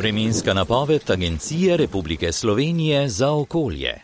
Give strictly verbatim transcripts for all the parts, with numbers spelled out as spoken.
Vremenska napoved Agencije Republike Slovenije za okolje.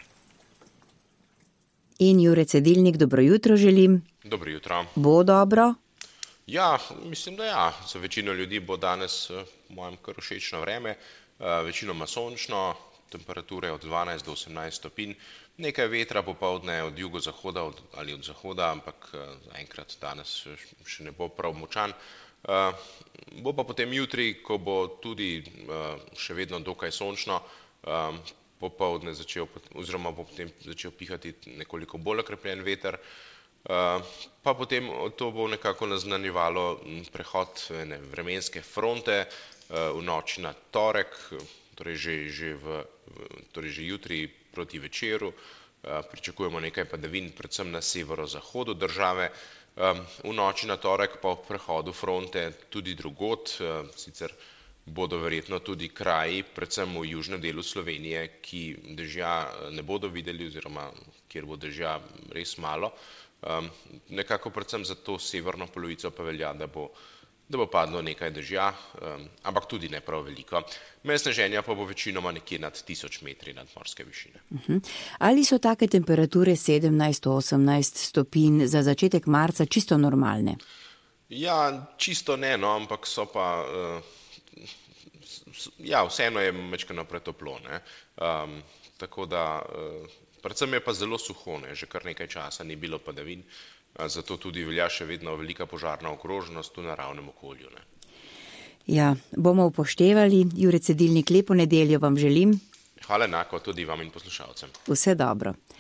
In Jure Cedilnik, dobro jutro želim. Dobro jutro. Bo dobro? Ja, mislim, da ja. Za večino ljudi bo danes v mojem kar všečno vreme, večinoma sončno, temperature od dvanajst do osemnajst stopinj, nekaj vetra popoldne od jugozahoda ali od zahoda, ampak zaenkrat danes še ne bo prav močan. Bo pa potem jutri, ko bo tudi še vedno dokaj sončno, popoldne začel, oziroma bo potem začel pihati nekoliko bolj okrepljen veter, pa potem to bo nekako naznanjevalo prehod ene vremenske fronte v noči na torek, torej že, že, v, torej že jutri proti večeru. Pričakujemo nekaj padavin, predvsem na severozahodu države. V noči na torek pa v prehodu fronte tudi drugod, sicer bodo verjetno tudi kraji, predvsem v južnem delu Slovenije, ki dežja ne bodo videli oziroma kjer bo dežja res malo. Nekako predvsem za to severno polovico pa velja, da bo, da bo padlo nekaj dežja, ampak tudi ne prav veliko. Meje sneženja pa bo večinoma nekje nad tisoč metri nadmorske višine. Uh-huh. Ali so take temperature sedemnajst do osemnajst stopinj za začetek marca čisto normalne? Ja, čisto ne, no, ampak so pa... Ja, vseeno je majčkeno pretoplo, ne. Um, tako da, uh, predvsem je pa zelo suho, ne, že kar nekaj časa ni bilo padavin, uh, zato tudi velja še vedno velika požarna ogroženost v naravnem okolju, ne. Ja, bomo upoštevali. Jure Cedilnik, lepo nedeljo vam želim. Hvala enako tudi vam in poslušalcem. Vse dobro.